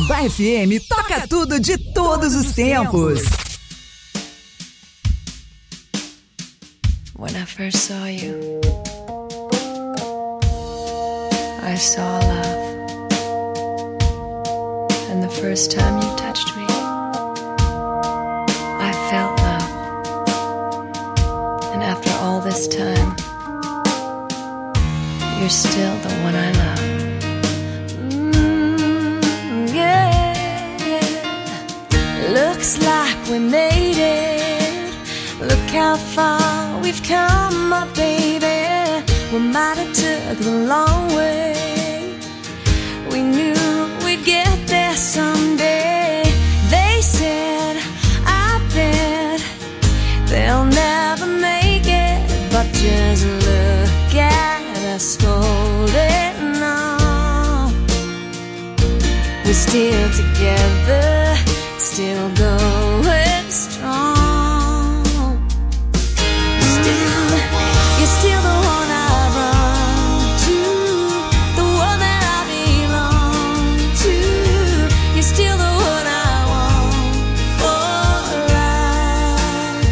Caiobá FM toca tudo de todos os tempos. When I first saw you, I saw love. And the first time you touched me, I felt love. And after all this time, you're still the one I love. Looks like we made it. Look how far we've come, my baby. We might have took the long way. We knew we'd get there someday. They said, I bet they'll never make it. But just look at us holding on. We're still together, still going strong. You're still the one I run to, the one that I belong to. You're still the one I want for life.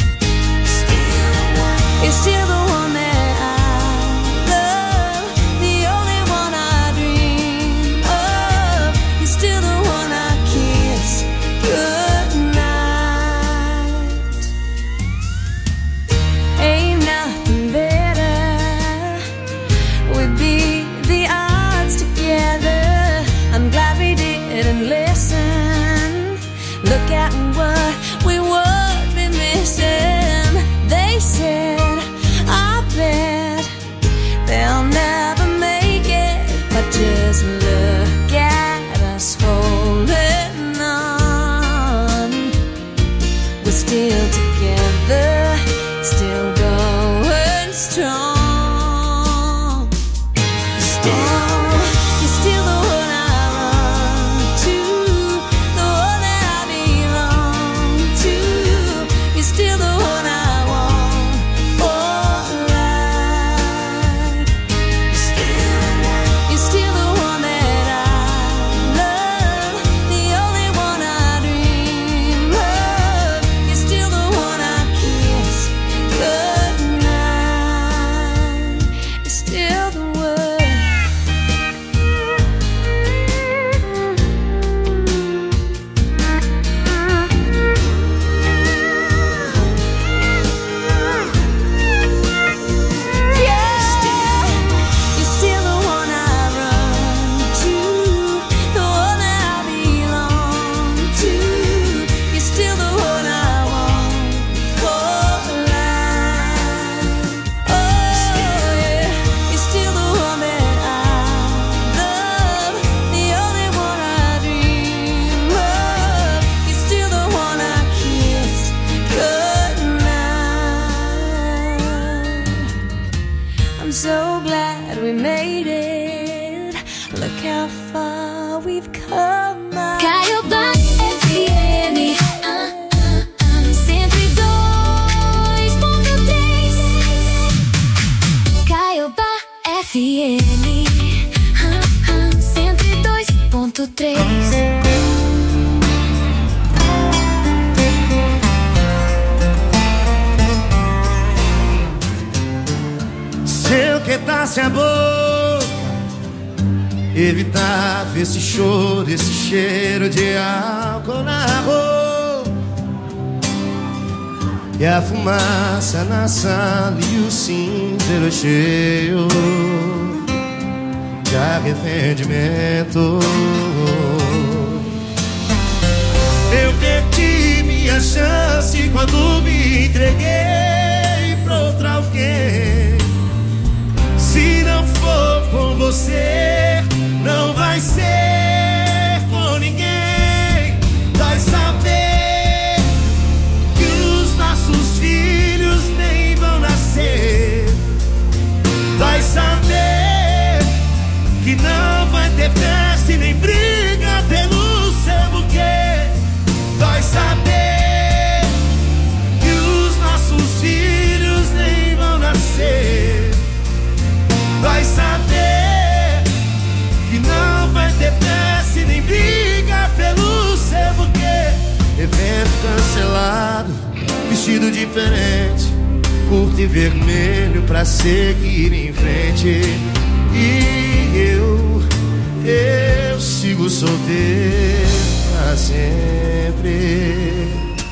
You're still the one that I love, the only one I dream of. You're still the one I kiss. Good night. Ain't nothing better. We beat the odds together. I'm glad we didn't listen. Look at what we would be missing. They said, I bet they'll never make it. But just look at us holding on. We're still together, still going strong. You're still the one I run to, the one that I belong to. You're still the one I want for life. You're still the one that I love, the only one I dream of. You're still the one I kiss. Good night. You're still the one. You're still the one I run to, the one that I belong to. You're still the one I want for life. Oh yeah, you're still the one that I love, the only one I dream of. You're still the one I kiss. Good night. I'm so glad we made it. Look how far we've come. Caiobá FM 102.3. Caiobá FM 102.3. Se eu quedasse a boca, evitava esse choro, esse cheiro de álcool na roupa, e a fumaça na sala e o cinzeiro cheio de arrependimento. Eu perdi minha chance quando me entreguei pra outra alguém. Se não for com você, não vai ser com ninguém. Dói saber que os nossos filhos nem vão nascer. Dói saber que não vai ter festa e nem briga pelo seu buquê. Dói saber que os nossos filhos nem vão nascer. Vai saber que não vai ter cancelado, vestido diferente, curto e vermelho pra seguir em frente. E eu sigo solteiro pra sempre.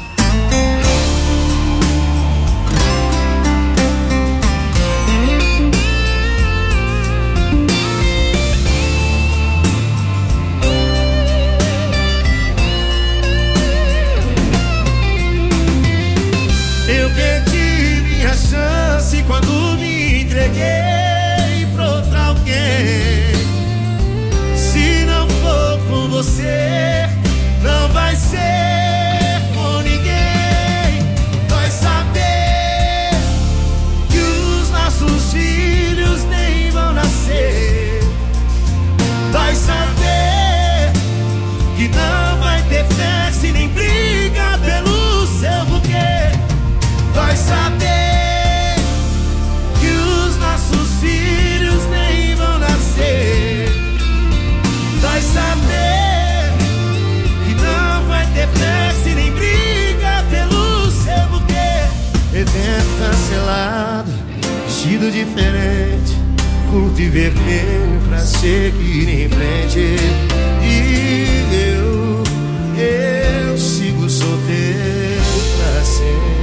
Eu perdi minha chance quando me entreguei pra outra alguém. Se não for com você, não vai ser com ninguém. Vai saber que os nossos filhos nem vão nascer. Vai saber que não vai ter festa e nem briga pelo seu buquê. Vai saber que os nossos filhos nem vão nascer. Vai saber que não vai ter festa e nem briga pelo seu buquê. Evento cancelado, vestido diferente, curto e vermelho pra seguir em frente. E eu sigo solteiro pra sempre.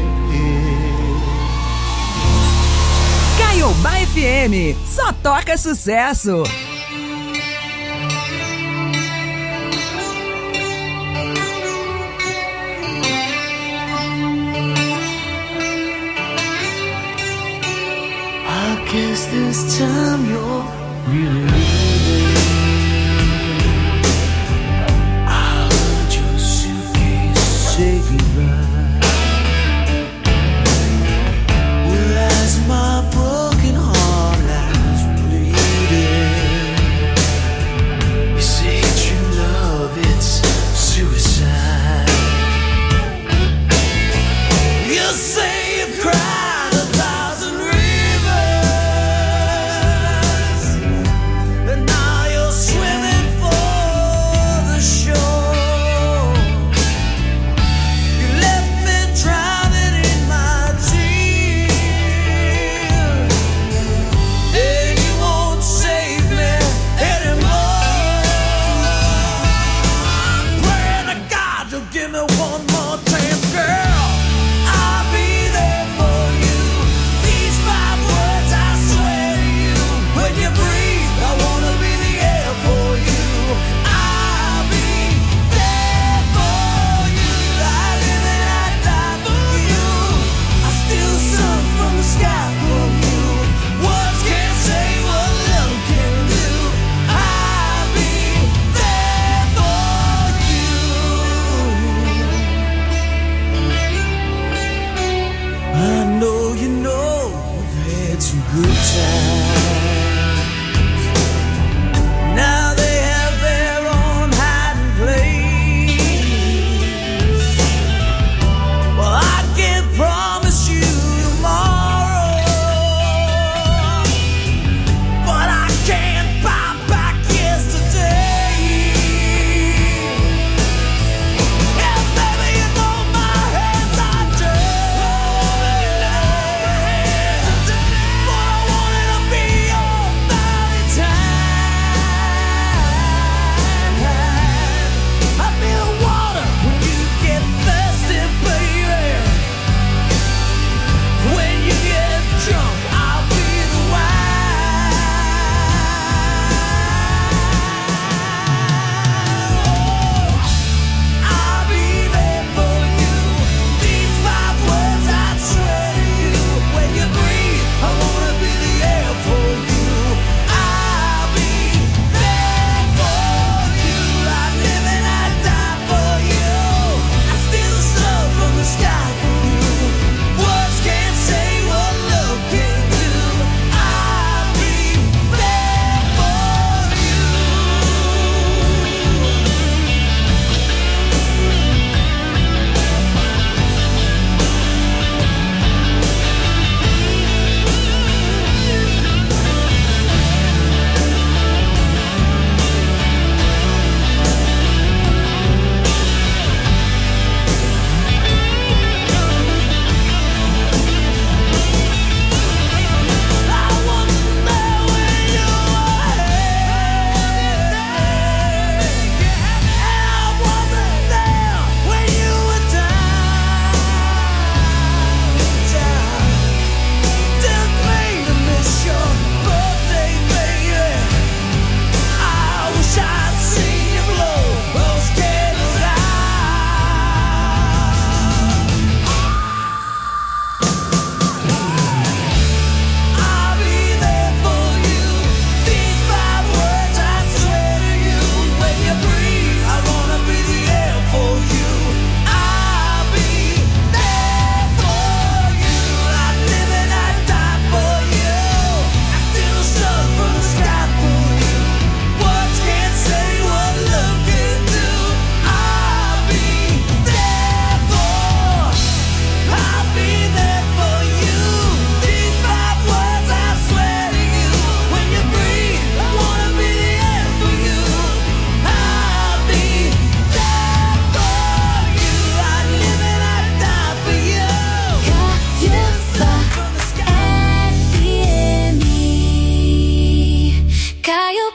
Caiobá FM, só toca sucesso. I guess this time you're really leaving. I heard your suitcase say goodbye. Well, as my broken heart lies bleeding, you say true love, it's suicide. You say you've cried 1,000 rivers.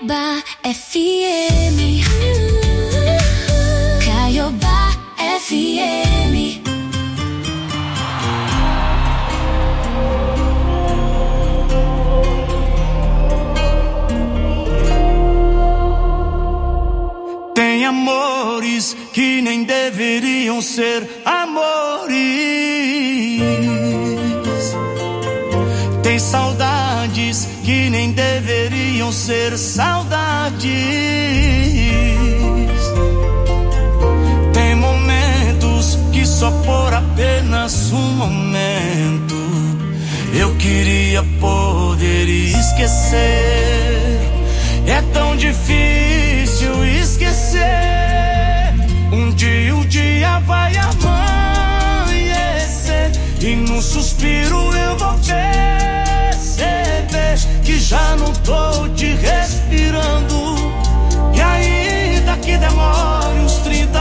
Caiobá FM. Caiobá FM. Tem amores que nem deveriam ser amores. Tem saudades que nem deveriam ser saudades. Tem momentos que só por apenas um momento eu queria poder esquecer. É tão difícil esquecer. Um dia vai amanhecer e num suspiro eu vou perceber que já não tô te respirando. E ainda que demore uns 30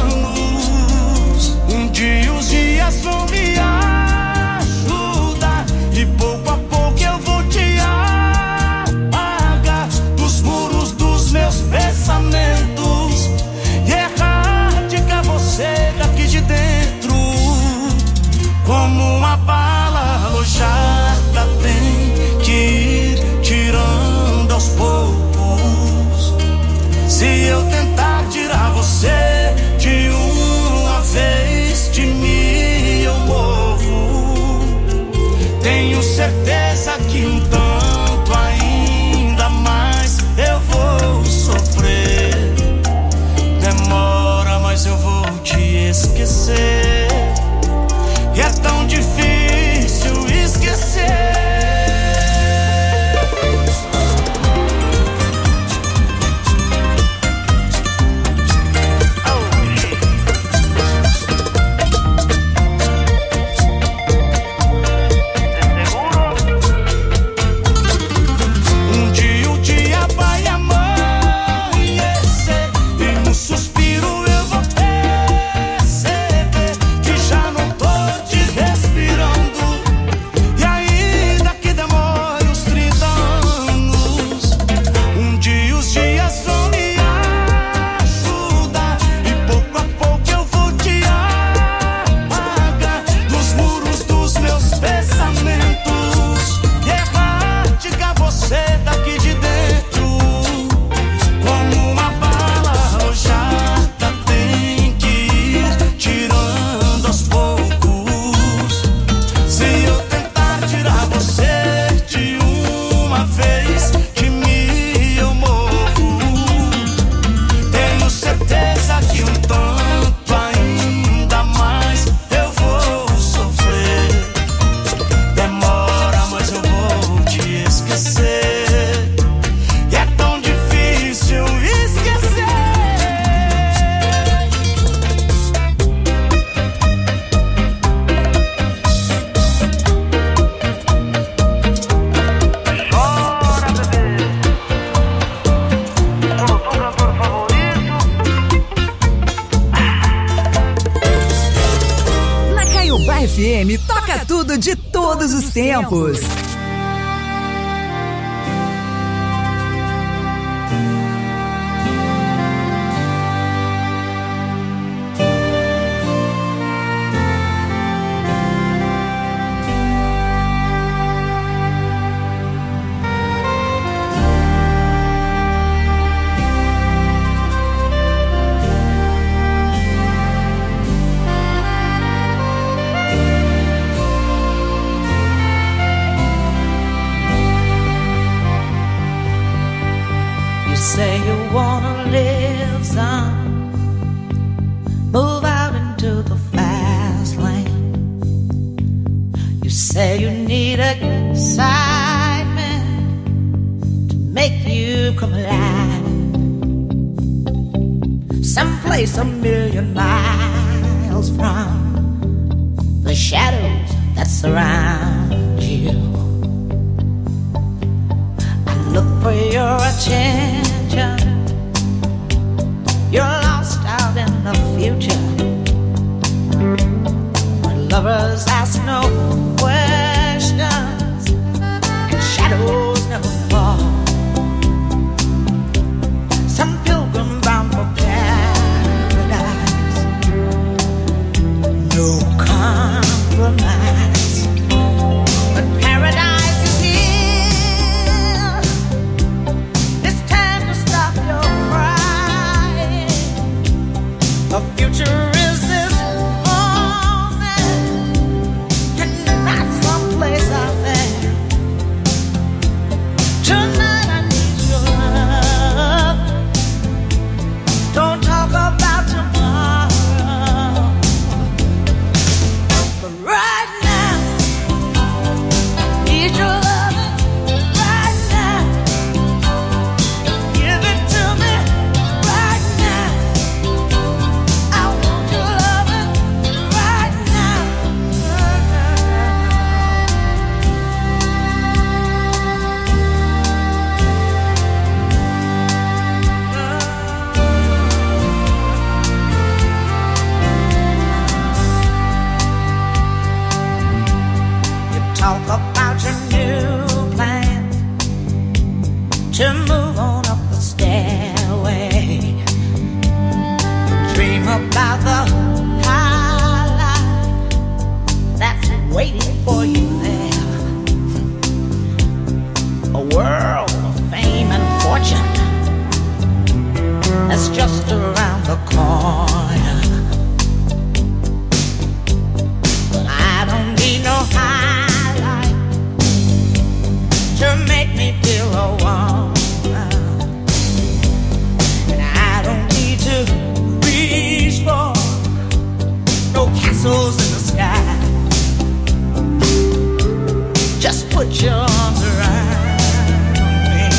anos, um dia os dias vão me ajudar e pouco a pouco eu vou te apagar dos muros dos meus pensamentos e erradicar você daqui de dentro. Como uma bala alojada tem que ir tirando aos poucos. Se eu tentar tirar você de uma vez, de mim eu morro. Tenho certeza que um tanto ainda mais eu vou sofrer. Demora, mas eu vou te esquecer. E é tão difícil esquecer. FM toca tudo de todos os tempos. Say you wanna live some, move out into the fast lane. You say you need excitement to make you come alive. Someplace 1,000,000 miles from the shadows that surround you. I look for your attention. You're lost out in the future. Where lovers ask no questions and shadows never fall. to move on up the stairway. Dream about the high life that's waiting for you there. A world of fame and fortune that's just around the corner. But I don't need no high life to make me feel alone. And I don't need to reach for no castles in the sky. Just put your arms around me.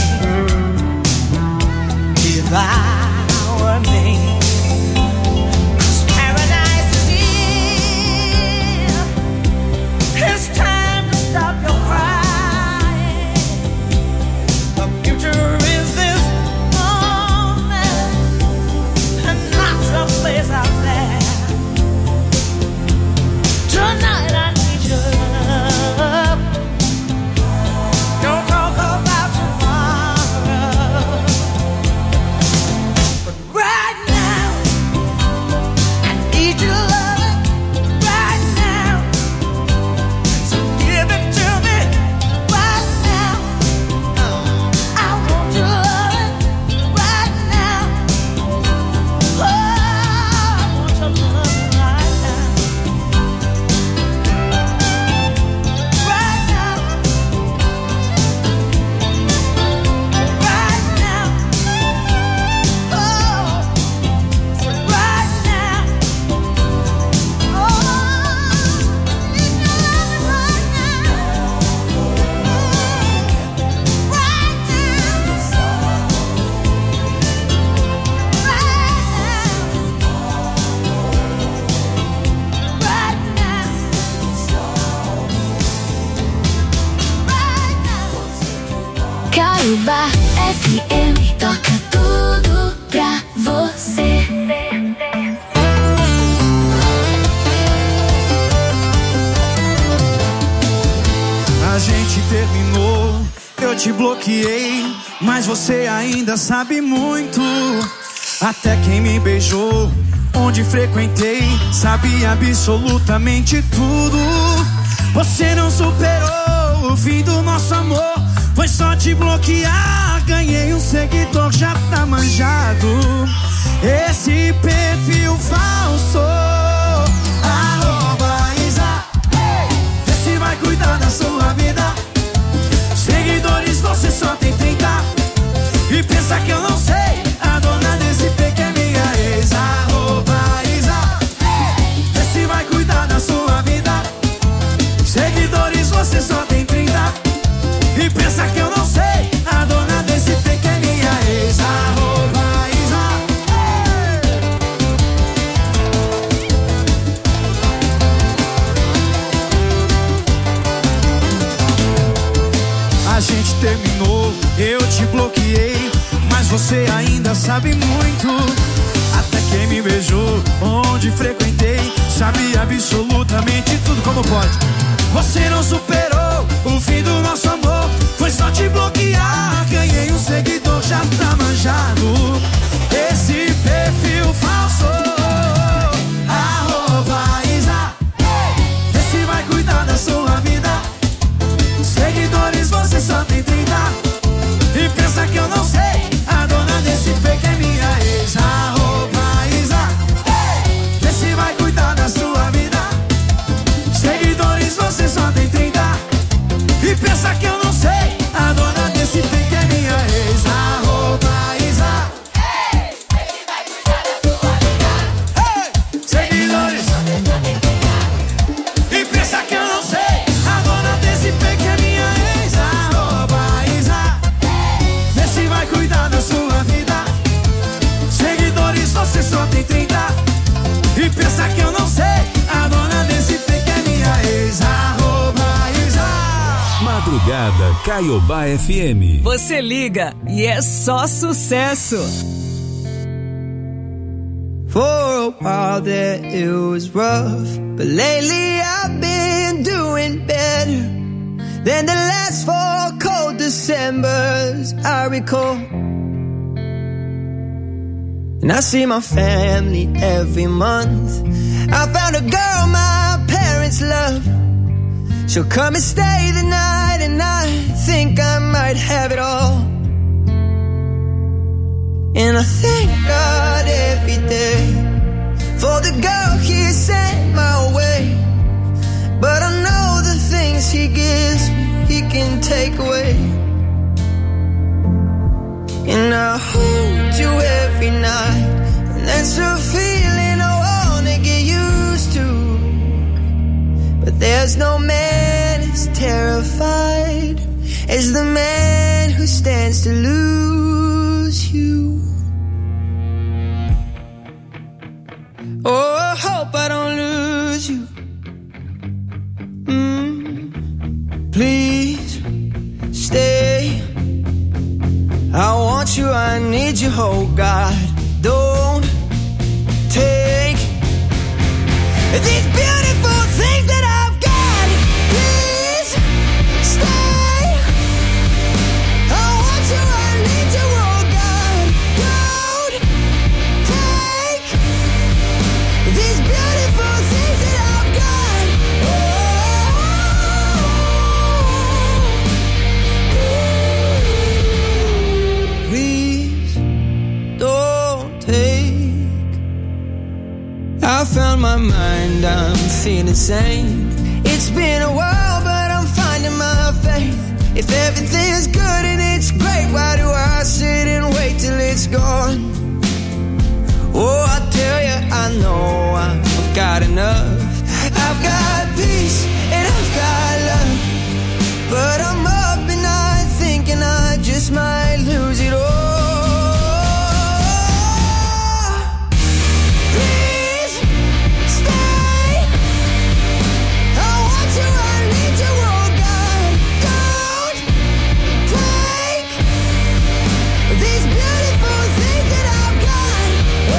Devour me. 'Cause paradise is here. It's time to stop your crying. The future is this moment and not someplace out there. Tonight I need your love. Don't talk about tomorrow. But right now, I need your love. Right now, so give it to me. Right now, I want your love. Right now, oh, I want your love right now. Right now, right now, oh, so right now, oh, need your love right now, right Caiobá FM toca tudo pra você. A gente terminou, eu te bloqueei, mas você ainda sabe muito. Até quem me beijou, onde frequentei, sabe absolutamente tudo. Você não superou o fim do nosso amor, foi só te bloquear. Ganhei um seguidor, já tá manjado. Esse perfil falso, @Isa, vê se vai cuidar da sua vida. Seguidores você só tem 30 e pensa que eu não sei. A dona desse pique é minha ex. @Isa, vê se vai cuidar da sua vida. Seguidores você só tem 30 e pensa que eu não sei. A dona desse pique é minha ex. @Isa, a gente terminou, eu te bloqueei, mas você ainda sabe muito. Até quem me beijou, onde frequentei, sabe absolutamente tudo. Como pode? Você não superou o fim do nosso amor, foi só te bloquear. Ganhei um seguidor, já tá manjado. Esse perfil falso, @Isa, vê se vai cuidar da sua vida. Seguidores você só tem 30 e pensa que eu não sei. A dona desse fake é minha ex. @Isa, vê se vai cuidar da sua vida. Seguidores você só tem 30 e pensa que eu não sei. A dona desse fake é minha ex. @Isa, vê se vai cuidar da sua vida. Seguidores e pensa que eu não sei. A dona desse fake é minha ex. @Isa, vê se vai cuidar da sua vida. Seguidores você só tem 30 e pensa que eu não sei. A dona desse fake é minha ex. @Isa. Madrugada Caiobá FM. Você liga e é só sucesso. For a while there it was rough, but lately I've been doing better. than the last 4 cold Decembers I recall. And I see my family every month. I found a girl my parents love. She'll come and stay the night, and I think I might have it all. And I thank God every day for the girl He sent my way. But I know the things He gives me, He can take away. And I hold you every night, and that's a feeling I wanna get used to. But there's no man as terrified as the man who stands to lose you. Oh, I hope I don't lose you. Please stay. I want you, I need you, oh God. Don't take these beautiful things that I've got. Please stay. I want you, I need you, oh God. Don't take these beautiful things that I've got. Please don't take. I found my mind, I'm feeling sane. It's been a while, but I'm finding my faith. If everything's good and it's great, why do I sit and wait till it's gone? Oh, I tell you, I know I've got enough. I've got peace and I've got love, but I'm up and I thinking I just might lose it all. Please stay. I want you, I need you, oh God. Don't take these beautiful things that I've got.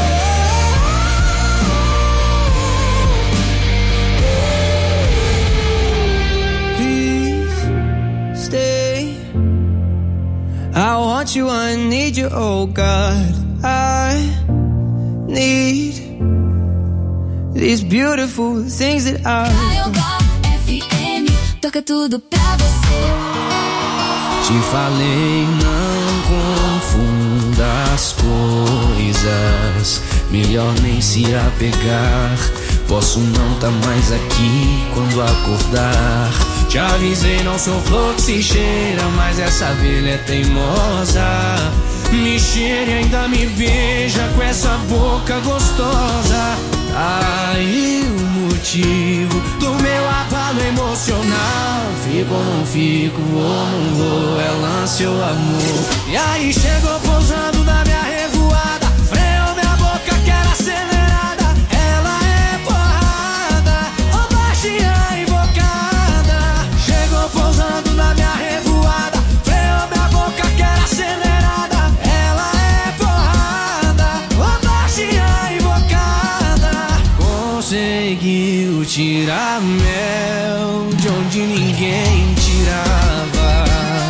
Please stay. I want you, I need you, oh God. I need these beautiful things that I. Caiobá FM, toca tudo pra você. Te falei, não confunda as coisas. Melhor nem se apegar. Posso não tá mais aqui quando acordar. Te avisei, não sou flor que se cheira, mas essa abelha é teimosa. Me cheira e ainda me beija com essa boca gostosa. Aí o motivo do meu abalo emocional. Fico ou não fico, vou ou não vou, é lance ou amor. E aí chegou pousando na minha revoada, freou minha boca que era acelerada. Ela é porrada, ô baixinha invocada. Chegou pousando na minha revoada, freou minha boca que era acelerada. Ela é porrada, ô baixinha invocada. Conseguiu tirar mel de onde ninguém tirava.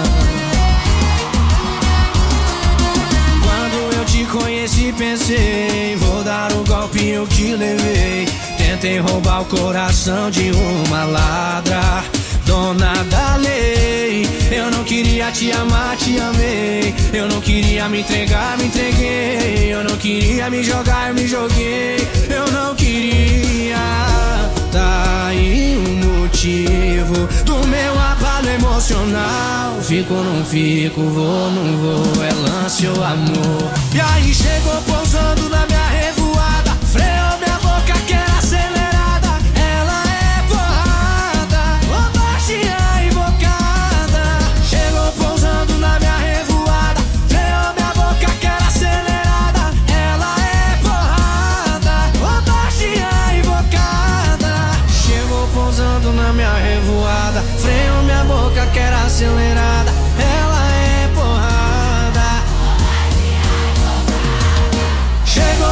Quando eu te conheci pensei, vou dar o golpe eu que levei. Tentei roubar o coração de uma ladra, dona da lei. Eu não queria te amar, te amei. Eu não queria me entregar, me entreguei. Eu não queria me jogar, me joguei. Eu não queria. Tá aí o motivo do meu abalo emocional. Fico ou não fico, vou ou não vou, é lance ou amor. E aí chegou pousando na minha revoada, freou minha boca que era acelerada. Ela é porrada, ô baixinha invocada. Chegou pousando na minha revoada, freou minha boca que era acelerada. Ela é porrada, ô baixinha invocada. Chegou pousando na minha revoada, freou minha boca que era acelerada. Ela é porrada. Chegou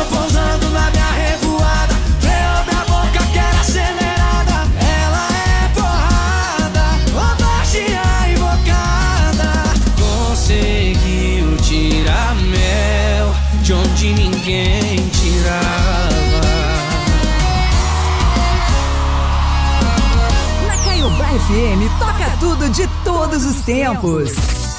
ninguém tirava. Na Caiobá FM toca tudo de todos os tempos.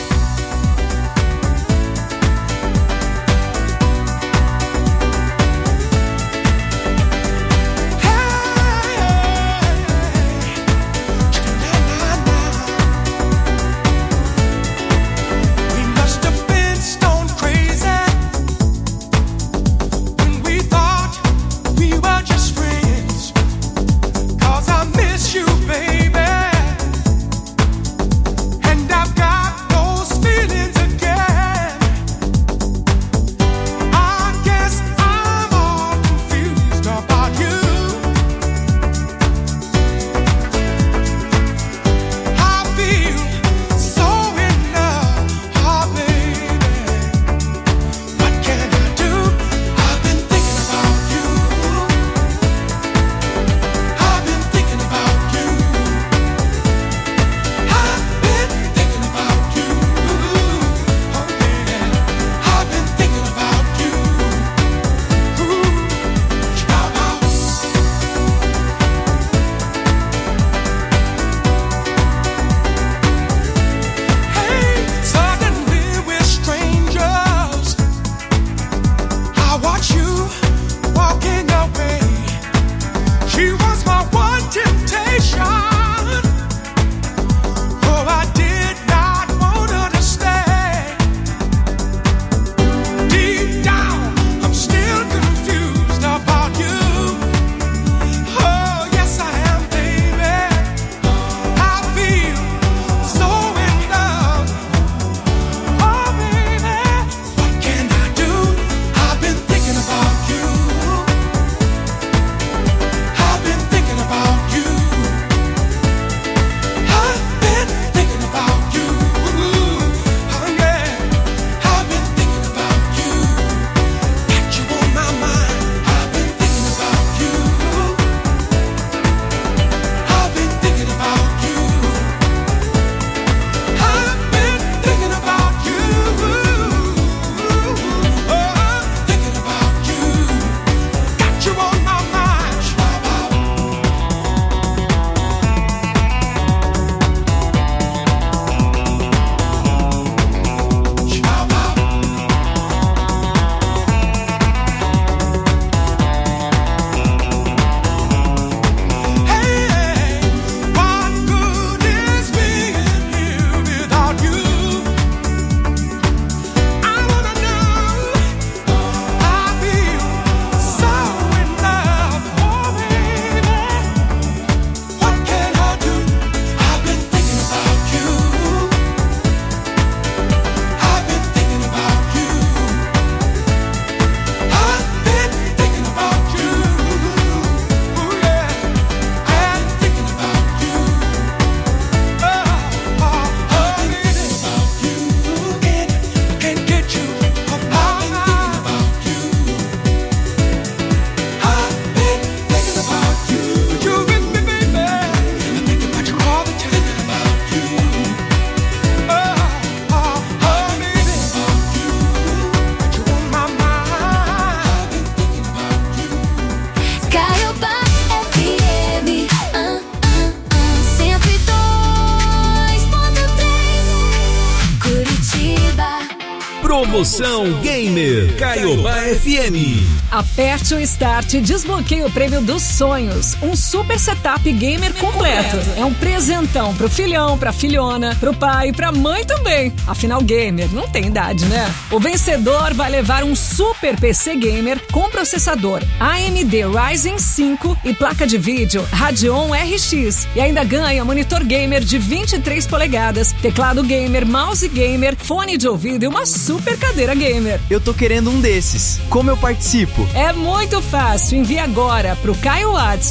Promoção Gamer Caiobá FM. Aperte o Start e desbloqueie o prêmio dos sonhos. Um super setup gamer completo. É um presentão pro filhão, pra filhona, pro pai e pra mãe também. Afinal, gamer não tem idade, né? O vencedor vai levar um super PC gamer com processador AMD Ryzen 5 e placa de vídeo Radeon RX. E ainda ganha monitor gamer de 23 polegadas, teclado gamer, mouse gamer, fone de ouvido e uma super cadeira gamer. Eu tô querendo um desses. Como eu participo? É muito fácil. Envie agora pro Caio Whats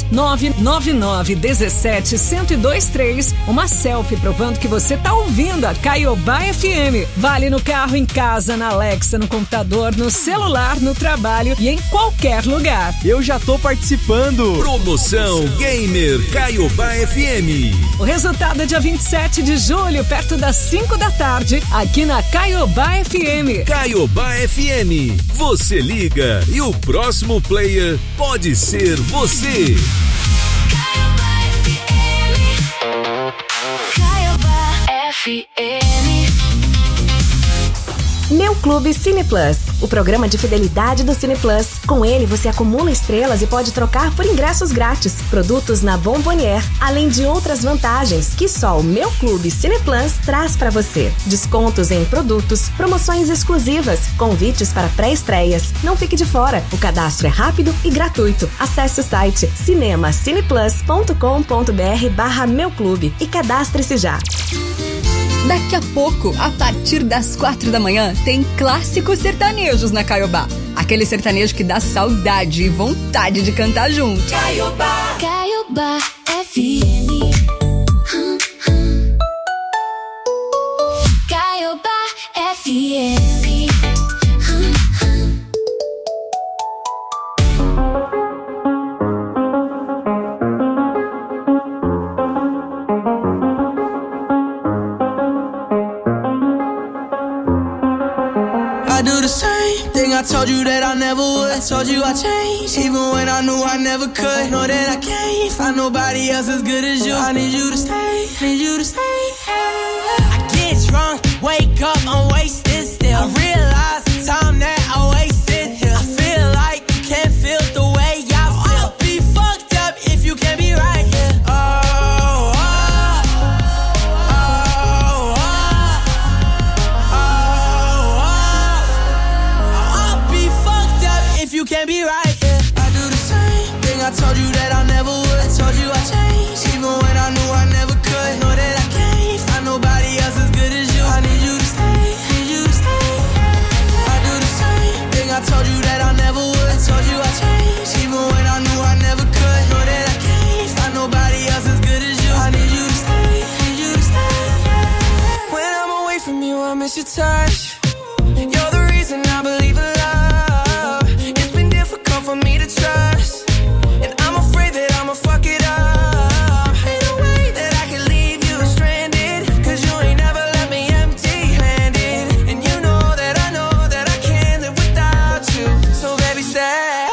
999-17-1023 uma selfie provando que você tá ouvindo a Caiobá FM. Vale no carro, em casa, na Alexa, no computador, no celular, no trabalho e em qualquer lugar. Eu já tô participando. Promoção Gamer Caiobá FM. O resultado é dia 27 de julho, perto das 5 da tarde, aqui na Caiobá FM. FM. Caiobá FM. Você liga e o próximo player pode ser você. Caiobá FM. Meu Clube Cine Plus, o programa de fidelidade do Cine Plus. Com ele você acumula estrelas e pode trocar por ingressos grátis, produtos na Bombonier, além de outras vantagens que só o Meu Clube Cine Plus traz para você. Descontos em produtos, promoções exclusivas, convites para pré-estreias. Não fique de fora, o cadastro é rápido e gratuito. Acesse o site cinemacineplus.com.br/Meu Clube e cadastre-se já. Daqui a pouco, a partir das 4 da manhã, tem clássicos sertanejos na Caiobá. Aquele sertanejo que dá saudade e vontade de cantar junto. Caiobá. Caiobá FM. Caiobá FM. I do the same thing I told you that I never would. I told you I changed, even when I knew I never could. Know that I can't find nobody else as good as you. I need you to stay, need you to stay. I get drunk, wake up, I'm wasted still. I realize the time that I wasted here. I feel like you can't feel the way I feel. I'll be fucked up if you can't be right here. You can't be right, yeah. I do the same thing I told you that I never would. I told you I changed, even when I knew I never could. Know that I can't find nobody else as good as you. I need you to stay, need you to stay. I do the same thing I told you that I never would. I told you I changed, even when I knew I never could. Know that I can't find nobody else as good as you. I need you to stay, need you to stay. When I'm away from you, I miss your touch. You're the reason I believe in love. For me to trust, and I'm afraid that I'ma fuck it up. Ain't no way that I can leave you stranded, cause you ain't never left me empty-handed. And you know that I can't live without you. So baby stay.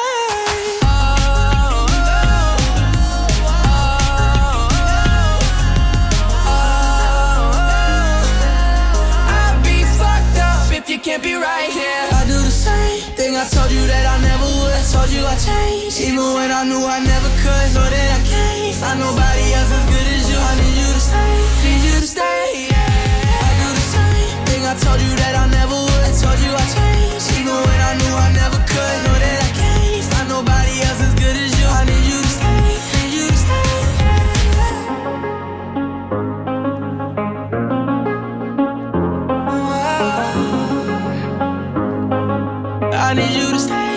I'd be fucked up if you can't be right here. I do the same thing I told you that I never would. I told you I changed, even when I knew I never could. Know that I can't find nobody else as good as you. I need you to stay, need you to stay. I do the same thing I told you that I never would. I told you I changed, even when I knew I never could. Know that I can't find nobody else as good as you. I need you to stay, need you to stay. I need you to stay.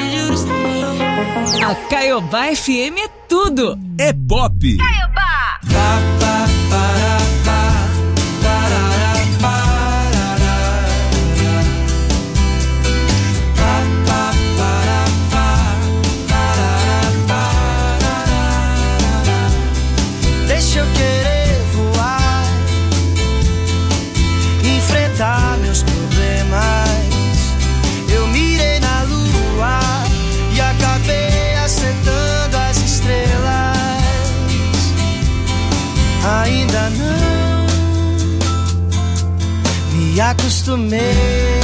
A Caiobá FM é tudo. É pop. Caiobá. Deixa eu querer voar, enfrentar meus problemas. Eu mirei na lua e acabei acertando as estrelas. Ainda não me acostumei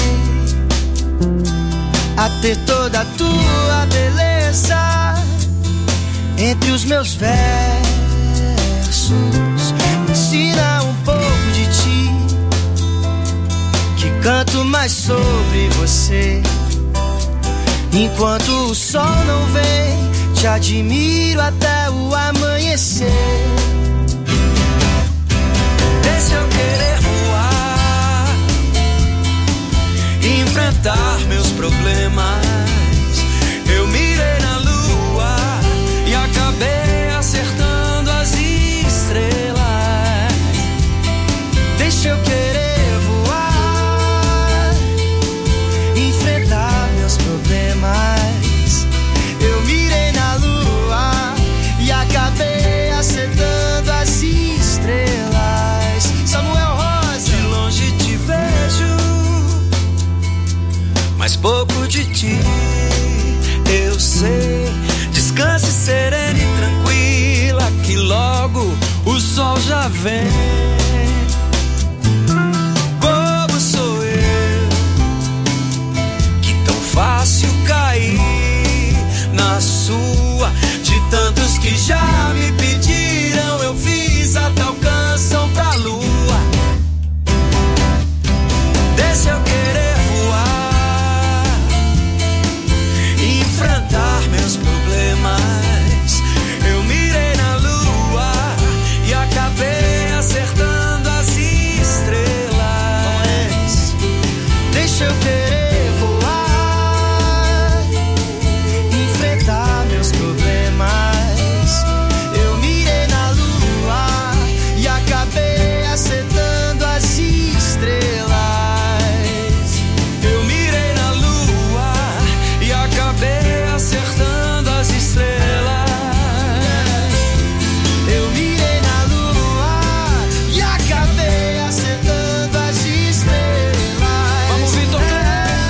a ter toda a tua beleza entre os meus versos. Me ensina um pouco de ti, que canto mais sobre você. Enquanto o sol não vem, te admiro até o amanhecer. Deixa eu querer voar, enfrentar meus problemas. Eu mirei na lua e acabei acertando as estrelas. Deixa eu querer voar, enfrentar meus problemas. Eu mirei na lua e acabei acertando as estrelas. Samuel Rosa, de longe te vejo, pouco de ti. Eu sei, descanse serena e tranquila, que logo o sol já vem. Bobo sou eu, que tão fácil cair na sua. De tantos que já me pediram, eu fiz até o canção pra lua. Deixa eu querer voar, enfrentar meus problemas. Eu mirei na lua e acabei acertando as estrelas. Deixa eu querer voar, enfrentar meus problemas. Eu mirei na lua e acabei acertando as estrelas. Eu mirei na lua e acabei acertando as estrelas. Eu mirei na lua e acabei acertando as estrelas. Vamos, Vitor!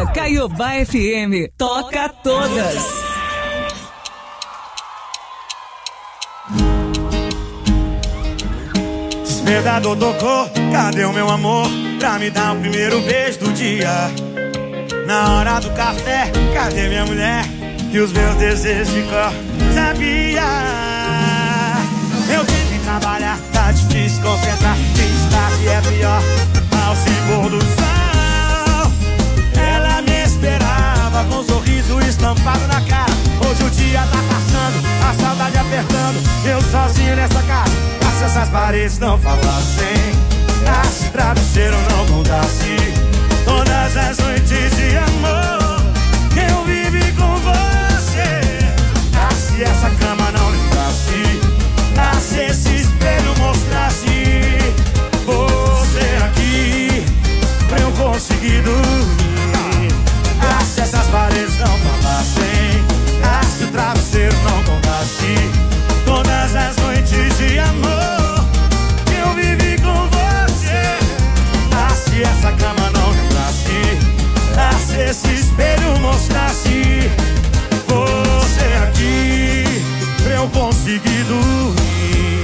Caiobá FM, toca todas. Despertador tocou, cadê o meu amor? Pra me dar o primeiro beijo do dia. Na hora do café, cadê minha mulher? Que os meus desejos de cor sabia. Eu tentei trabalhar, tá difícil concentrar. Destaque é pior, ao se pôr do sol. Ela me esperava com um sorriso estampado na cara. Hoje o dia tá passando, a saudade apertando. Eu sozinho nessa casa, se essas paredes não falassem, se travesseiro não contasse todas as noites de amor que eu vivi com você. Se essa cama não lembrasse, se esse espelho mostrasse você aqui pra eu conseguir dormir. Se essas paredes não falassem, se o travesseiro não contasse todas as noites de amor que eu vivi com você. Se essa cama não lembrasse, se esse espelho mostrasse você aqui pra eu conseguir dormir.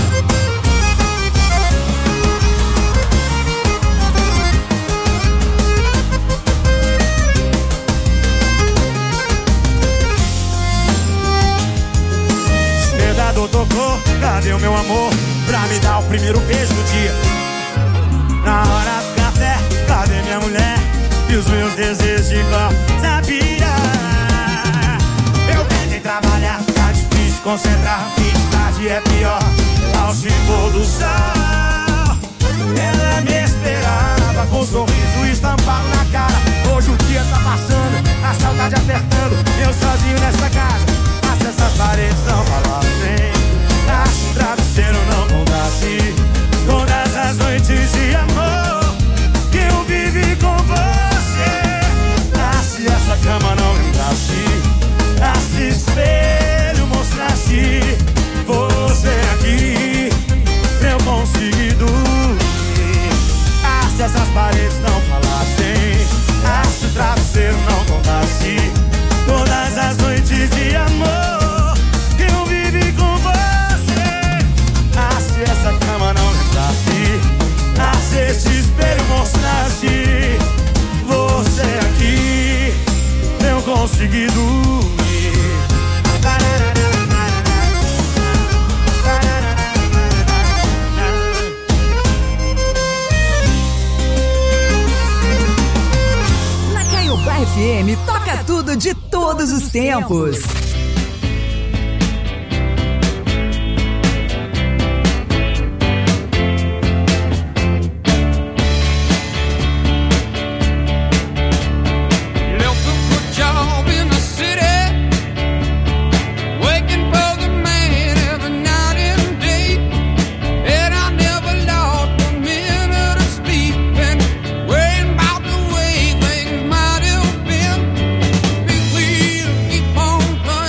Despertador tocou, cadê o meu amor? Pra me dar o primeiro beijo do dia. Na hora do café, cadê minha mulher? E os meus desejos de cor sabia. Eu tentei trabalhar, tá difícil concentrar. Fim de tarde é pior, ao se pôr do sol. Ela me esperava com um sorriso estampado na cara. Hoje o dia tá passando, a saudade apertando. Eu sozinho nessa casa, se essas paredes não falassem, se o travesseiro não contasse todas as noites de amor que eu vivi com você. Se essa cama não lembrasse, se espelho mostrasse você aqui pra eu conseguir dormir. Se essas paredes não falassem, se o travesseiro não contasse todas as noites de amor que eu vivi com você. Se essa cama não lembrasse, se esse espelho mostrasse você aqui pra eu conseguir dormir. Na Caiobá FM, toca tudo de todos os tempos. Keep on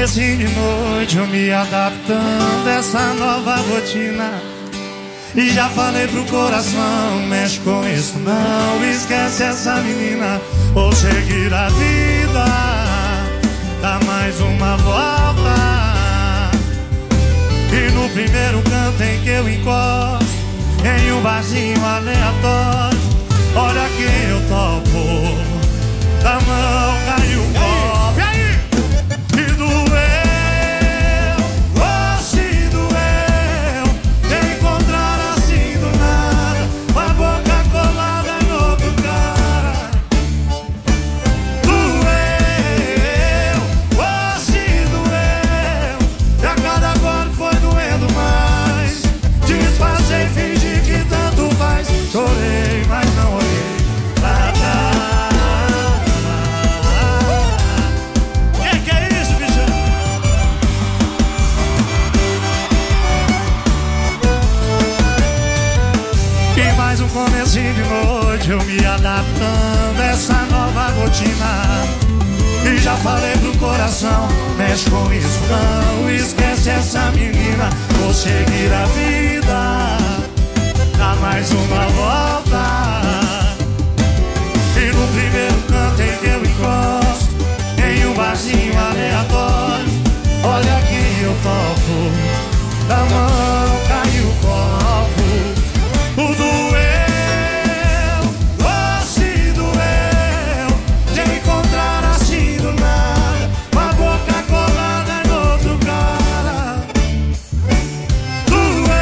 comecinho de noite eu me adaptando a essa nova rotina. E já falei pro coração, mexe com isso não, esquece essa menina, vou seguir a vida, dá mais uma volta. E no primeiro canto em que eu encosto, em um barzinho aleatório, olha quem eu topo, da mão caiu o copo. E aí? E doeu, oh se doeu, te encontrar assim do nada, com a boca colada no outro cara. Doeu, oh se doeu, e a cada golpe foi doendo mais. Disfarcei, fingi que tanto faz, chorei, mas não olhei pra trás. Um comecinho de noite eu me adaptando a essa nova rotina. E já falei pro coração, mexe com isso não, esquece essa menina, vou seguir a vida, dá mais uma volta. E no primeiro canto em que eu encosto, em um barzinho aleatório, olha que eu topo, da mão caiu o copo. O doeu, oh se doeu, de encontrar assim do nada, com a boca colada no outro cara. Doeu,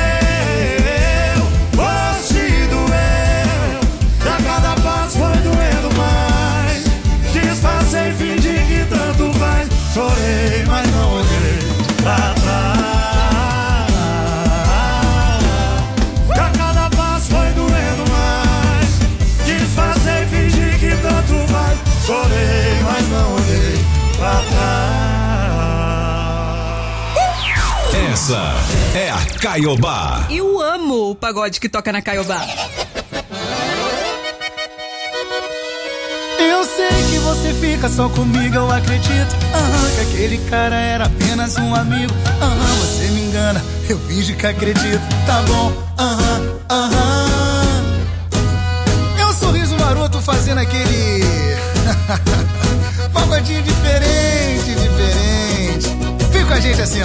oh se doeu, e a cada passo foi doendo mais. Disfarcei, fingi que tanto faz, chorei, mas não olhei pra trás. Chorei, mas não olhei pra trás. Essa é a Caiobá. Eu amo o pagode que toca na Caiobá. Eu sei que você fica só comigo, eu acredito. Que aquele cara era apenas um amigo. Você me engana, eu finjo que acredito. Tá bom, É um sorriso maroto fazendo aquele pagodinho diferente. Fica com a gente assim, ó.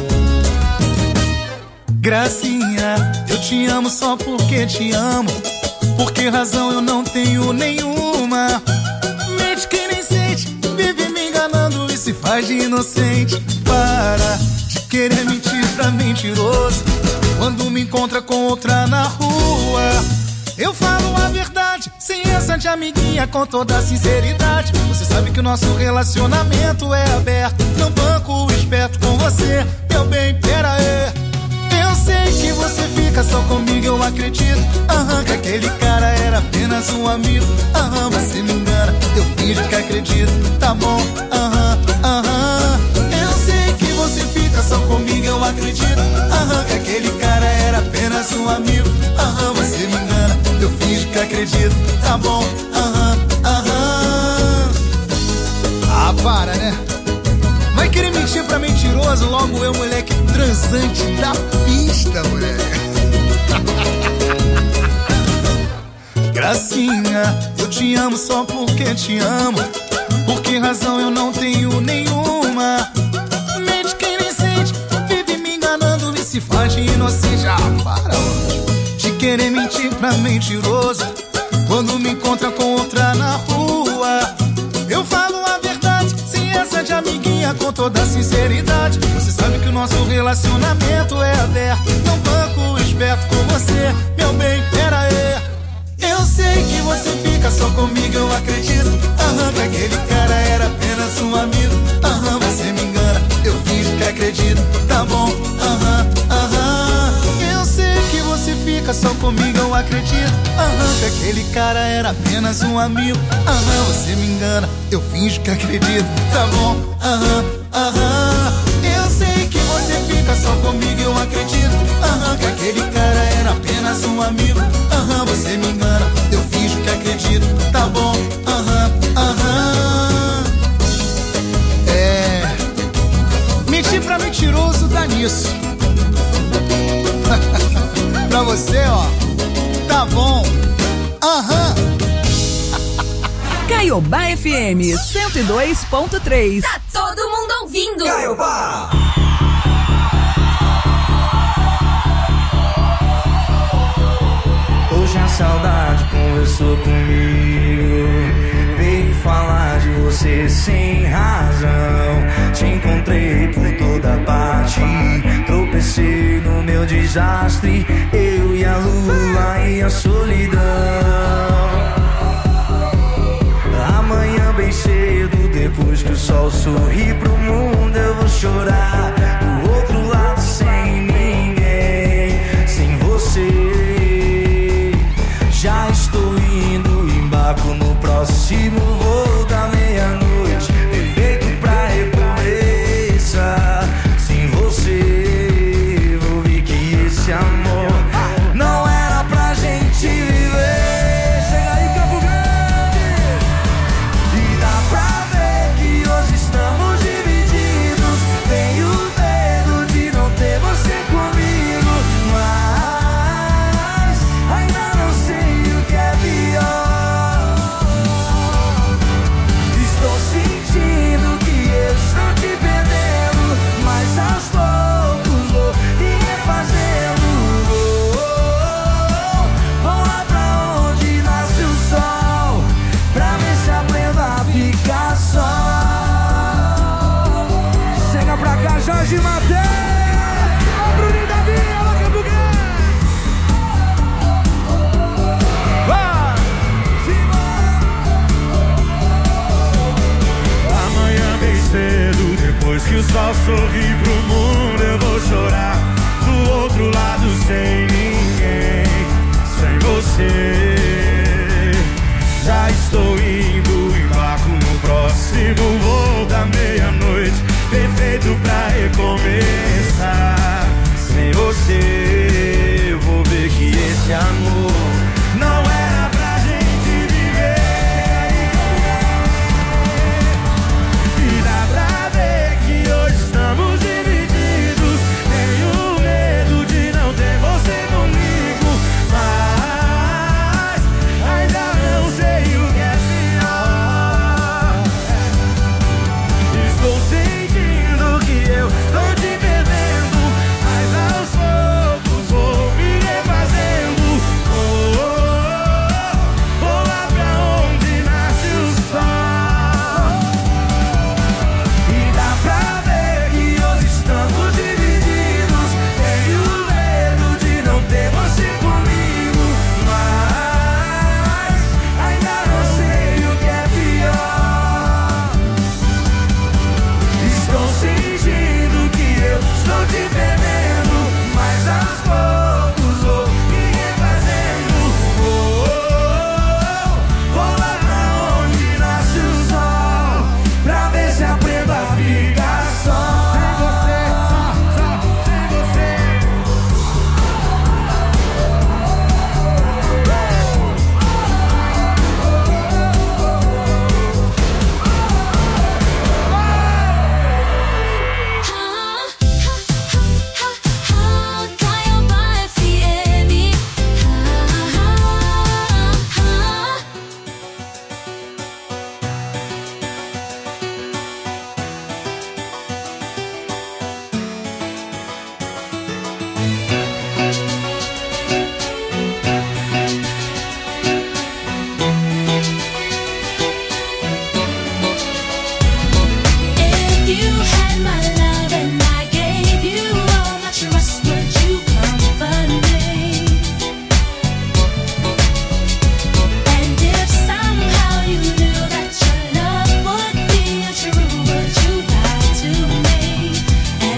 Gracinha, eu te amo só porque te amo. Por que razão eu não tenho nenhuma? Mente que nem sente, vive me enganando e se faz de inocente. Para de querer mentir pra mentiroso. Quando me encontra com outra na rua, eu falo a verdade, sem essa de amiguinha, com toda a sinceridade. Você sabe que o nosso relacionamento é aberto, não banco o esperto com você, meu bem, pera aí. Eu sei que você fica só comigo, eu acredito. Que aquele cara era apenas um amigo. Você me engana, eu finjo que acredito. Tá bom, Eu sei que você fica só comigo, eu acredito. Que aquele cara era apenas um amigo. Você me engana, eu finjo que acredito. Tá bom, para, né? Vai querer mentir pra mentiroso, logo eu, moleque transante da pista, moleque. Gracinha, eu te amo só porque te amo. Por que razão eu não tenho nenhuma? Mente quem nem sente, vive me enganando e se faz de inocente. Para, de querer mentir pra mentiroso. Quando me encontra com outra na rua, eu falo a verdade, sem essa de amiguinha, com toda a sinceridade. Você sabe que o nosso relacionamento é aberto, não banco esperto com você, meu bem, pera aí. Eu sei que você fica só comigo, eu acredito. Que aquele cara era apenas um amigo. Você me engana, eu finjo que acredito. Tá bom, Eu sei que você fica só comigo, eu acredito. Que aquele cara era apenas um amigo. Você me engana, eu finjo que acredito. Tá bom, Eu sei que você fica só comigo, eu acredito. Que aquele cara era apenas um amigo. Você me engana, eu finjo que acredito. Tá bom, Mentir pra mentiroso dá nisso. Pra você, ó, tá bom. Aham. Caiobá FM 102.3. Tá todo mundo ouvindo. Caiobá. Hoje a saudade conversou comigo, veio falar de você sem razão. Te encontrei por toda parte, tropecei no meu desastre, eu e a lua e a solidão. Amanhã bem cedo, depois que o sol sorrir pro mundo, eu vou chorar do outro lado sem ninguém, sem você. Já estou indo, embarco no próximo voo da meia-noite, perfeito pra recomeçar. Sem você, vou ver que esse amor não era pra gente viver. Chega aí, Campo Grande! E dá pra ver que hoje estamos divididos. Tenho medo de não ter você comigo, mas ainda não sei o que é pior. Estou sentindo que eu estou te perdendo, mas aos poucos vou me refazendo. Vou lá pra onde nasce o sol, pra ver se aprendo a ficar só. Chega pra cá, Jorge Mateus, ô Bruninho da Vila, Campo Grande. Amanhã bem cedo, depois que o sol sorrir pro mundo, eu vou chorar do outro lado sem ninguém, sem você. Já estou indo, embarco no próximo voo da meia-noite,